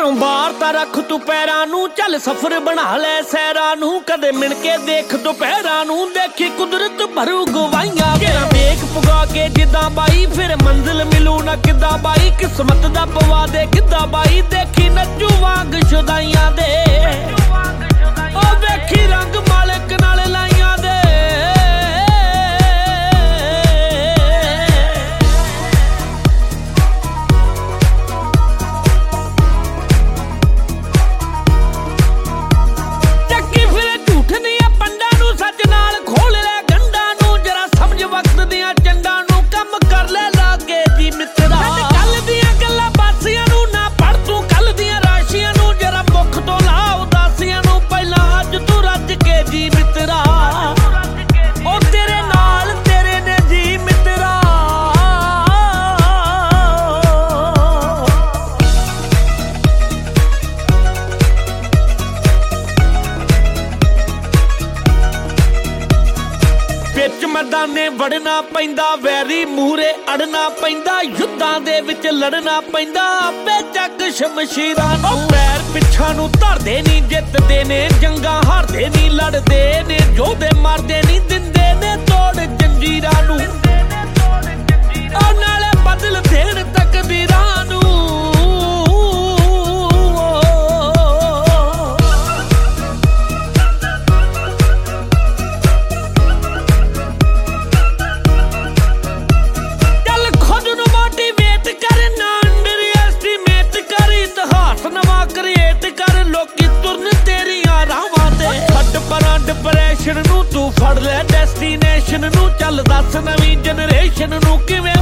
घरों बाहर तां रख तू पैरां नूं, चल सफर बना लै सैरां नूं। कदे मिण के देख दोपहरां नूं, देखी कुदरत भरू गवाइयां। घेरा वेख पुगा के जिद्दां बाई, फिर मंजिल मिलू ना किद्दां बाई। किस्मत दा पवा दे किद्दां बाई, देखी नच्चू वांग शुदाइयां दे। ओ वेखी रंग मालिक नाल लाइयां दे। मैदाने वड़ना पैंदा, वैरी मूहरे अड़ना पैंदा। युद्धां दे विच लड़ना पैंदा, बेचक शमशीरां नूं। पैर पिछां नूं धरदे नी, जितदे ने जंगां हारदे नी। लड़दे ने जोधे मारदे नी, दिंदे ने तोड़ जंजीरां नूं। ओ नाले बदल देण तकदीरां नूं। डिप्रेशन नूं तू फड़ लै डेस्टिनेशन नूं। चल दस नवीं जनरेशन नूं किवें